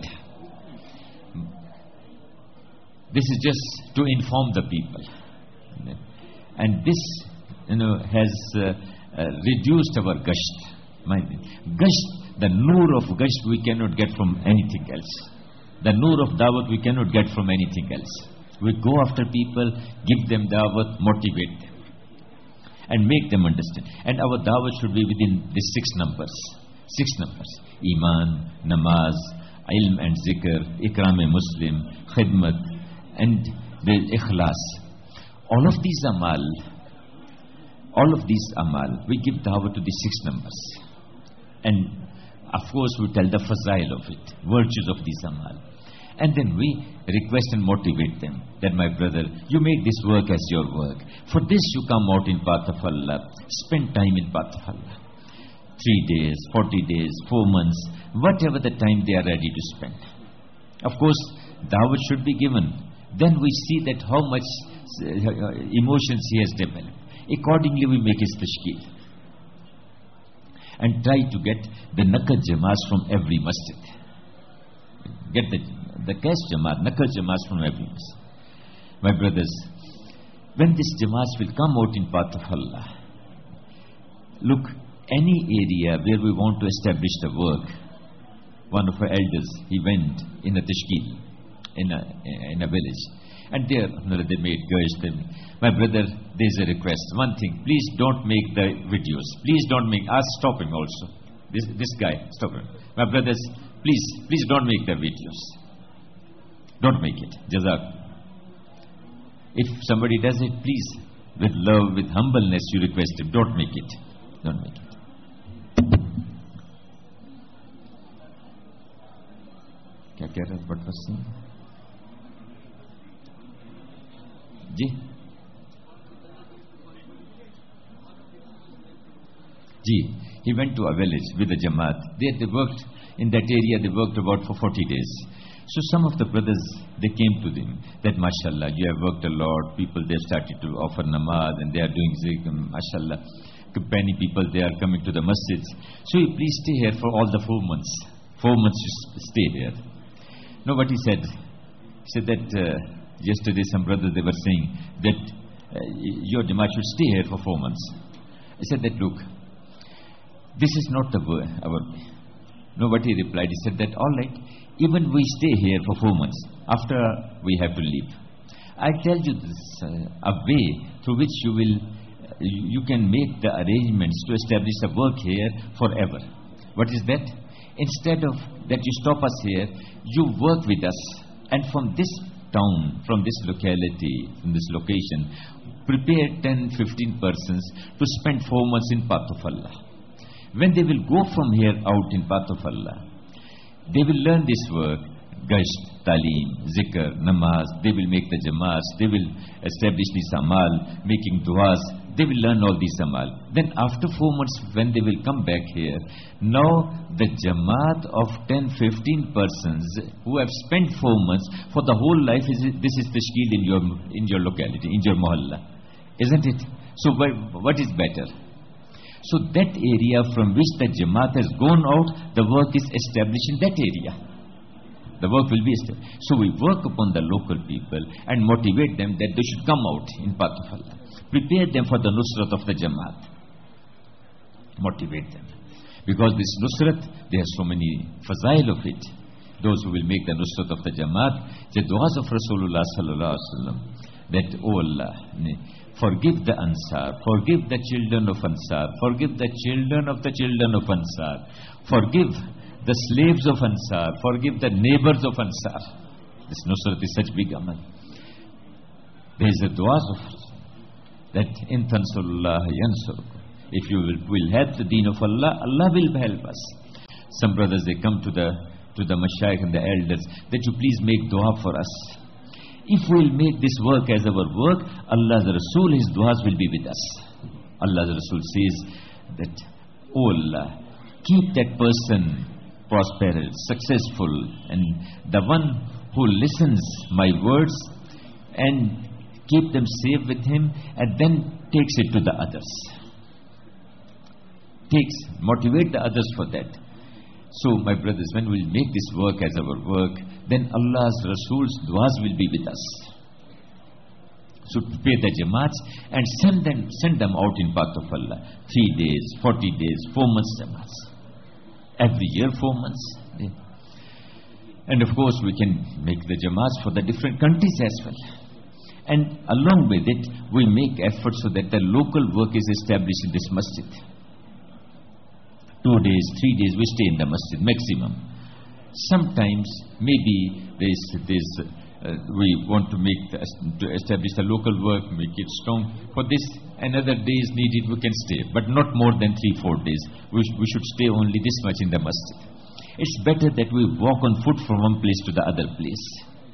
This is just to inform the people. And this, you know, has uh, uh, reduced our gasht. Gasht, the nur of gasht we cannot get from anything else. The nur of dawat we cannot get from anything else. We go after people, give them dawat, motivate them, and make them understand. And our dawat should be within these six numbers. Six numbers. Iman, namaz, ilm and zikr, ikram-e-Muslim, khidmat, and the ikhlas. All of these amal, all of these amal, we give dawat to the six numbers. And of course we tell the fazail of it, virtues of these amal. And then we request and motivate them that, my brother, you make this work as your work. For this you come out in path of Allah. Spend time in path of Allah. Three days, forty days, four months, whatever the time they are ready to spend. Of course, dawat should be given. Then we see that how much emotions he has developed. Accordingly we make his tashkeel. And try to get the nakad jamaas from every masjid. Get the the cash jamaat, nakal jamaat from every masjid. My brothers, when this jamaat will come out in path of Allah, look, any area where we want to establish the work, one of our elders, he went in a tashkil, in a, in a village, and there they made gasht. My brother, there is a request, one thing, please don't make the videos, please don't make, ask, stop him also, this, this guy, stop him. My brothers, please, please don't make the videos. Don't make it. Jazak. If somebody does it, please, with love, with humbleness, you request him. Don't make it. Don't make it. Kya keh raha? What was saying? Ji? Ji. He went to a village with a jamaat. There they worked, in that area they worked about for forty days. So some of the brothers, they came to them that, mashallah, you have worked a lot. People, they started to offer namaz and they are doing zikr, mashallah. Many people, they are coming to the masjids. So you please stay here for all the four months. Four months you stay here. No, what he said, he said that uh, yesterday some brothers, they were saying that uh, your Jamaat should stay here for four months. I said that, look, this is not the way, our way. No, what he replied, he said that, all right, even we stay here for four months, after we have to leave. I tell you this, uh, a way through which you will, uh, you can make the arrangements to establish a work here forever. What is that? Instead of that you stop us here, you work with us. And from this town, from this locality, from this location, prepare ten, fifteen persons to spend four months in path of Allah. When they will go from here out in path of Allah, they will learn this work, gasht, talim, zikr, namaz, they will make the jamaats, they will establish this amal, making du'as, they will learn all these amal. Then after four months, when they will come back here, now the jamaat of ten, fifteen persons who have spent four months for the whole life, is this is tashkeel in your, in your locality, in your mohalla. Isn't it? So what is better? So that area from which the Jamaat has gone out, the work is established in that area. The work will be established. So we work upon the local people and motivate them that they should come out in path of Allah. Prepare them for the nusrat of the Jamaat. Motivate them. Because this nusrat, there are so many fazail of it. Those who will make the nusrat of the Jamaat, the du'as of Rasulullah sallallahu alaihi wasallam, that, oh Allah, forgive the Ansar, forgive the children of Ansar, forgive the children of the children of Ansar, forgive the slaves of Ansar, forgive the neighbors of Ansar. This nusrat is such big amal. There is a dua of that in tansurullah yansurkum. If you will, will help the deen of Allah, Allah will help us. Some brothers, they come to the to the mashayikh and the elders that you please make dua for us. If we will make this work as our work, Allah's Rasul, His du'as will be with us. Allah's Rasul says that, oh Allah, keep that person prosperous, successful, and the one who listens my words and keep them safe with him and then takes it to the others. Takes, motivate the others for that. So, my brothers, when we make this work as our work, then Allah's Rasul's du'as will be with us. So, prepare the Jamaats and send them, send them out in path of Allah. Three days, forty days, four months Jamaats. Every year, four months. Yeah. And of course, we can make the Jamaats for the different countries as well. And along with it, we make efforts so that the local work is established in this masjid. Two days, three days, we stay in the masjid, maximum. Sometimes, maybe there's, there's, uh, we want to make the, to establish the local work, make it strong. For this, another day is needed, we can stay. But not more than three, four days. We, sh we should stay only this much in the masjid. It's better that we walk on foot from one place to the other place.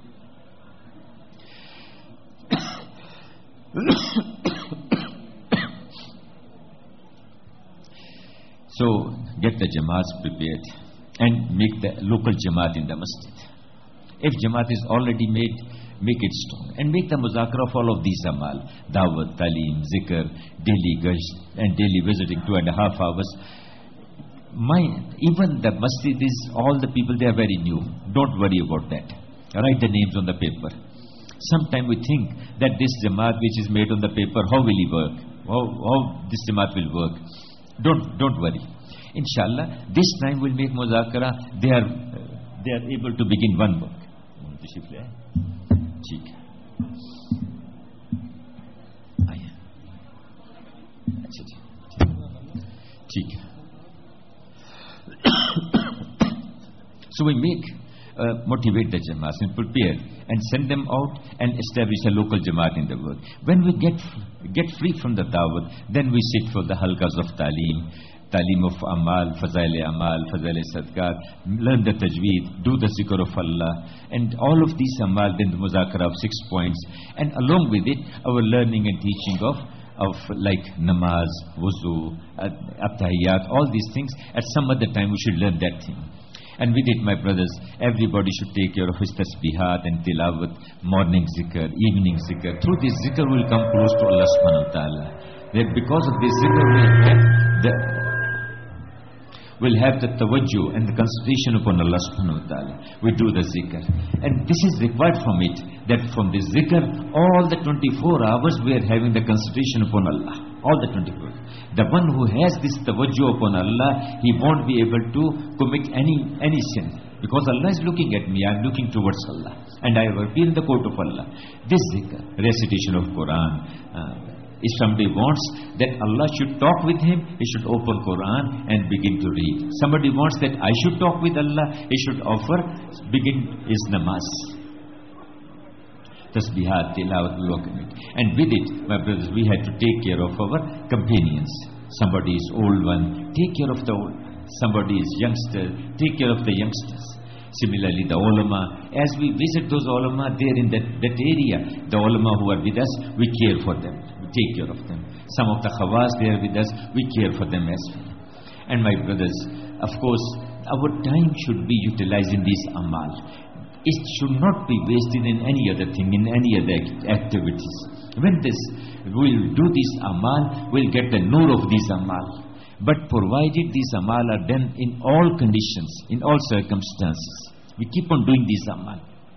So, get the Jamaats prepared and make the local Jamaat in the masjid. If Jamaat is already made, make it strong. And make the muzakara of all of these amal. Dawat, talim, zikr, daily gasht, and daily visiting, two and a half hours. My, even the masjid is, all the people, they are very new. Don't worry about that. Write the names on the paper. Sometimes we think that this Jamaat which is made on the paper, how will he work? How, how this Jamaat will work? Don't, don't worry. Inshallah, this time we'll make muzakara. They are, uh, they are able to begin one work. ठीक है आइए अच्छा जी ठीक है So we make uh, motivate the Jamaats and prepare and send them out and establish a local Jamaat in the world. When we get get free from the dawat, then we sit for the halqas of talim, talim of amal, fazail amal, fazail sadqat, learn the tajweed, do the zikr of Allah, and all of these amal, then the muzakara of six points, and along with it, our learning and teaching of of like namaz, wuzu, at-tahiyyat, all these things. At some other time we should learn that thing. And with it, my brothers, everybody should take care of his tasbihat and tilawat, morning zikr, evening zikr. Through this zikr we will come close to Allah subhanahu wa ta'ala. That because of this zikr we have the will have the tawajjuh and the concentration upon Allah subhanahu wa ta'ala. We do the zikr. And this is required from it, that from the zikr, all the twenty-four hours we are having the concentration upon Allah. All the twenty-four. The one who has this tawajjuh upon Allah, he won't be able to commit any, any sin. Because Allah is looking at me, I am looking towards Allah. And I have appeared in the court of Allah. This zikr, recitation of Quran, uh, if somebody wants that Allah should talk with him, he should open Quran and begin to read. Somebody wants that I should talk with Allah, he should offer, begin his namaz. Tasbihat, tilawat, we work on it. And with it, my brothers, we had to take care of our companions. Somebody is old one, take care of the old one. Somebody is youngster, take care of the youngsters. Similarly, the ulama, as we visit those ulama there in that, that area, the ulama who are with us, we care for them, we take care of them. Some of the khawas they are with us, we care for them as well. And my brothers, of course, our time should be utilized in these amal. It should not be wasted in any other thing, in any other activities. When this, we'll do this amal, we'll get the nur of these amal. But provided these amal are done in all conditions, in all circumstances, we keep on doing these amal.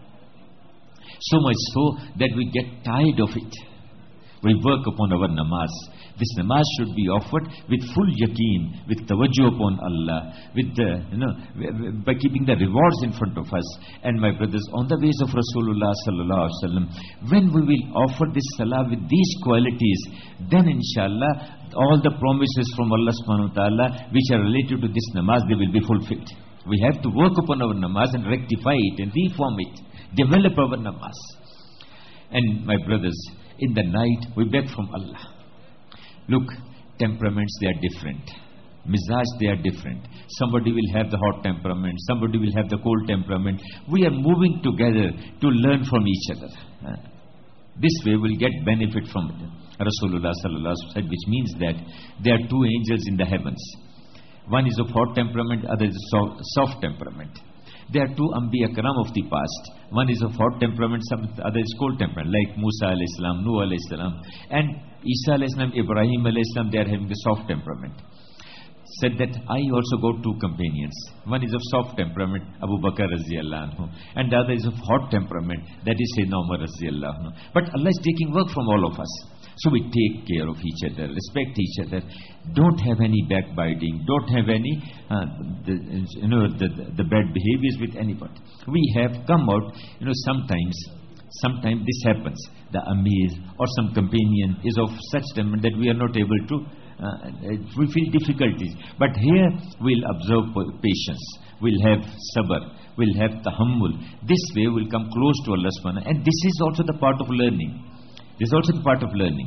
So much so that we get tired of it. We work upon our namaz. This namaz should be offered with full yaqeen, with tawajjuh upon Allah, with the, you know, by keeping the rewards in front of us. And my brothers, on the ways of Rasulullah sallallahu alaihi wasallam, when we will offer this salah with these qualities, then inshallah, all the promises from Allah subhanahu wa ta'ala which are related to this namaz, they will be fulfilled. We have to work upon our namaz and rectify it and reform it, develop our namaz. And my brothers, in the night we beg from Allah. Look, temperaments, they are different. Mizaj, they are different. Somebody will have the hot temperament, somebody will have the cold temperament. We are moving together to learn from each other. This way we'll get benefit from it. Rasulullah sallallahu alaihi wasallam said, which means that there are two angels in the heavens. One is of hot temperament, other is soft, soft temperament. There are two Anbiya Karam of the past. One is of hot temperament, some other is cold temperament, like Musa alayhi salam, Nuh alayhi salam, and Isa alayhi salam, Ibrahim alayhi salam. They are having the soft temperament. Said that I also got two companions. One is of soft temperament, Abu Bakr radhiyallahu anhu, and the other is of hot temperament, that is Sayyidina Umar radhiyallahu anhu. But Allah is taking work from all of us. So we take care of each other, respect each other. Don't have any backbiting. Don't have any, uh, the, you know, the, the bad behaviors with anybody. We have come out, you know, sometimes, sometimes this happens. The Amir or some companion is of such temperament that we are not able to, uh, we feel difficulties. But here we'll observe patience. We'll have sabr. We'll have tahammul. This way we'll come close to Allah subhanahu wa ta'ala. And this is also the part of learning. This is also the part of learning.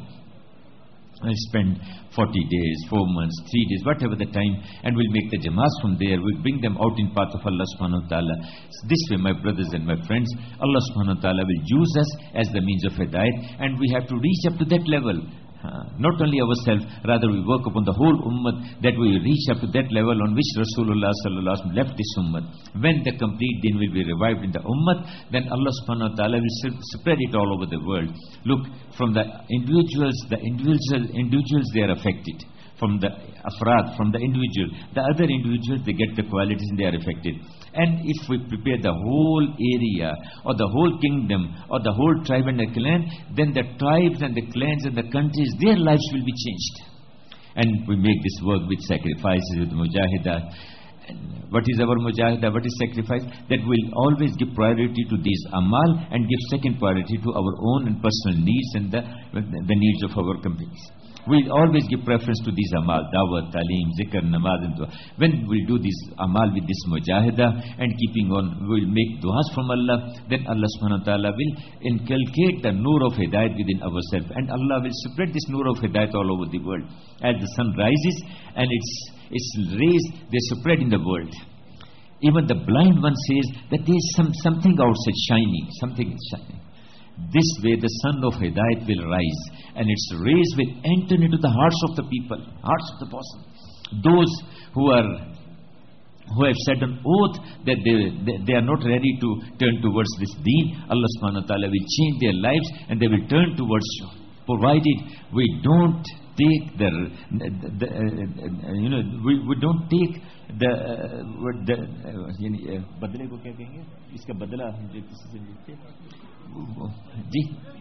I spend forty days, four months, three days, whatever the time, and we'll make the jamaas from there. We'll bring them out in path of Allah subhanahu wa ta'ala. This way, my brothers and my friends, Allah subhanahu wa ta'ala will use us as the means of hidayat, and we have to reach up to that level. Uh, not only ourselves, rather we work upon the whole ummah, that we reach up to that level on which Rasulullah sallallahu alaihi wasallam left this ummah. When the complete deen will be revived in the ummah, then Allah subhanahu wa ta'ala will spread it all over the world. Look, from the individuals, the individual, individuals they are affected. From the afraad, from the individual, the other individuals, they get the qualities and they are affected. And if we prepare the whole area or the whole kingdom or the whole tribe and the clan, then the tribes and the clans and the countries, their lives will be changed. And we make this work with sacrifices, with mujahidah. And what is our mujahidah? What is sacrifice? That we'll always give priority to these amal and give second priority to our own and personal needs and the, the needs of our companies. We'll always give preference to these amal, dawah, talim, zikr, namaz and dua. When we'll do this amal with this mujahidah and keeping on, we'll make du'as from Allah, then Allah subhanahu wa ta'ala will inculcate the nur of hidayat within ourselves. And Allah will spread this nur of hidayat all over the world. As the sun rises and its, its rays, they spread in the world. Even the blind one says that there is some, something outside shining, something is shining. This way the sun of hidayat will rise and its rays will enter into the hearts of the people, hearts of the person. Those who are who have said an oath that they, they, they are not ready to turn towards this deen, Allah subhanahu wa ta'ala will change their lives and they will turn towards you. provided we don't take the, the, the uh, you know, we, we don't take the uh, what the यानी बदले को क्या कहेंगे? इसका बदला हम जो किसी से लेते जी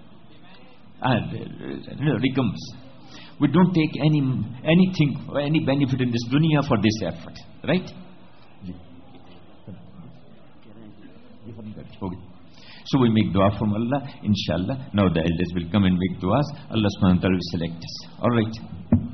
ah recompense. We don't take any anything any benefit in this dunya for this effort, right? Okay. So we make dua from Allah, inshallah. Now the elders will come and make duas. Allah subhanahu wa ta'ala will select us. All right.